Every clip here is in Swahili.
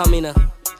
Kamina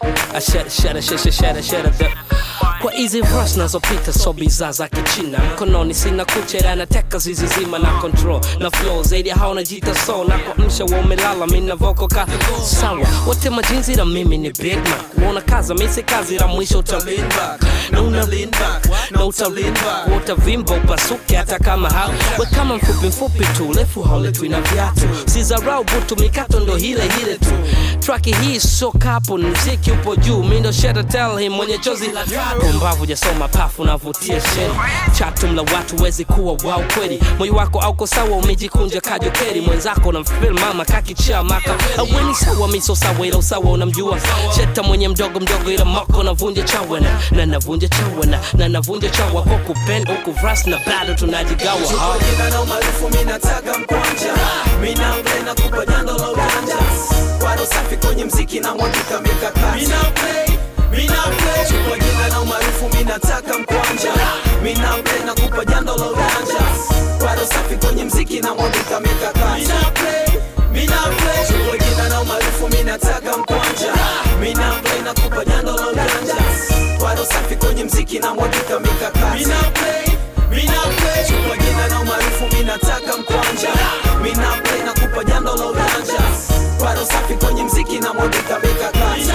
shada kwa easy verse nazopita so bizarre za kichina mkononi sina kuchera na teka zizi zima na control na flow zaidi hauna jita so na kwa msha umelala mimi na vocal ka sawa wote majinzi na mimi ni big man uona kaza mimi kazi la mwisho utalin back na una lean back na utalin back utavimba upasuke hata kama hao we kama mfupi tu refu hole tu ina viatu sizarau butu mikato ndo hile tu track hii so kapo muziki upo juu mimi ndo share tell him mwenye chozi la mbavu jasoma pafu navutia sheri chatu mla watu wezi kuwa wao kweli moyo wako auko sawa umejikunja kajokeri mwenzako na mfil mama kakicha maka aweni sawa miso sawa ila usawa unamjua sheta mwenye mdogo ila moko navunja chawana na navunja chawana na navunja chawa kwa kupenda huku vras na bado tunajigawa jina na umaarufu mimi nataka mkwanja mimi nampenda kupa jando la ujanja wado safi kwenye mziki na mwandika mikakati Mina play kwa jina na umaarufu mimi nataka mkwanja mimi nampenda kupa jando la ujanja wado safi kwenye mziki na mwandika mikakati Mina play kwa jina na umaarufu mimi nataka mkwanja mimi nampenda kupa jando la ujanja wado safi kwenye mziki na mwandika mikakati Mina play kwa jina na umaarufu mimi nataka mkwanja mimi nampenda kupa jando la ujanja wado safi kwenye mziki na mwandika mikakati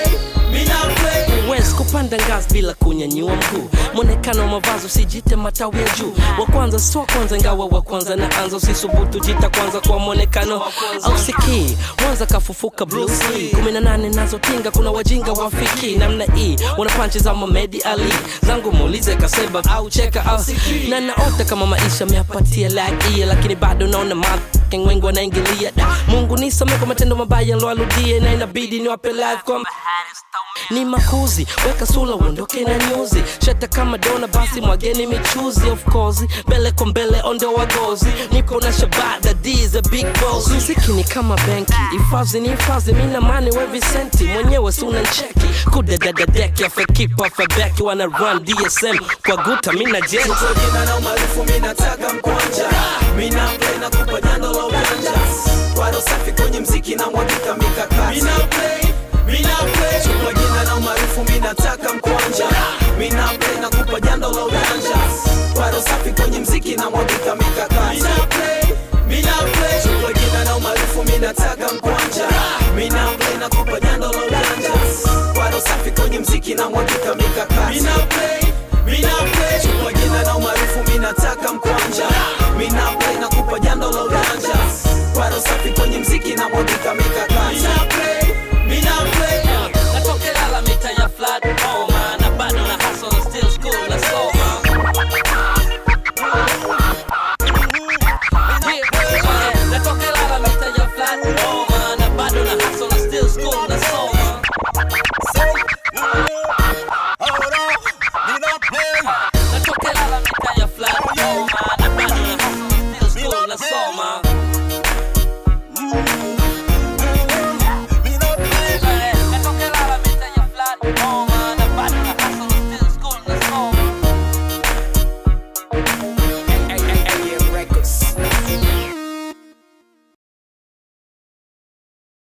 Wes kupanda ngazi bila kunyanyua mguu mwonekano mavazi usijite matawi ya juu wa kwanza sio kwanza ingawa wa kwanza na anza usisubutu jita kwanza kwa mwonekano au sikii mwanza kafufuka Bruce Lee 18 nazo tinga kuna wajinga wafiki namna hii wana punches za Mohamed Ali zangu muulize kaseba au cheka au na naota kama maisha meapatia like lakini bado naona wengi wanaingilia Mungu nisamee kwa matendo mabaya niloarudie na inabidi niwape life kwa ni makuzi weka sula uondoke na nyuzi shata kama dona basi mwageni michuzi of course mbele kwa mbele ondo wagozi nipo na shabada D's a big boss muziki ni kama benki ifazi ni ifazi mina mani we Vicenti mwenyewe suna ncheki kudedada deki afe keep off a back wana run DSM kwa guta mina jet jina na umaarufu mimi nataka mkwanja mimi nampenda kupa jando la ujanja wado safi kwenye mziki na mwandika mikakati Mina play kwa jina na umaarufu mimi nataka mkwanja mimi nampenda kupa jando la ujanja wado safi kwenye mziki na mwandika mikakati Mina play kwa jina na umaarufu mimi nataka mkwanja mimi nampenda kupa jando la ujanja wado safi kwenye mziki na mwandika mikakati Mina play kwa jina na umaarufu mimi nataka mkwanja mimi nampenda kupa jando la ujanja wado safi kwenye mziki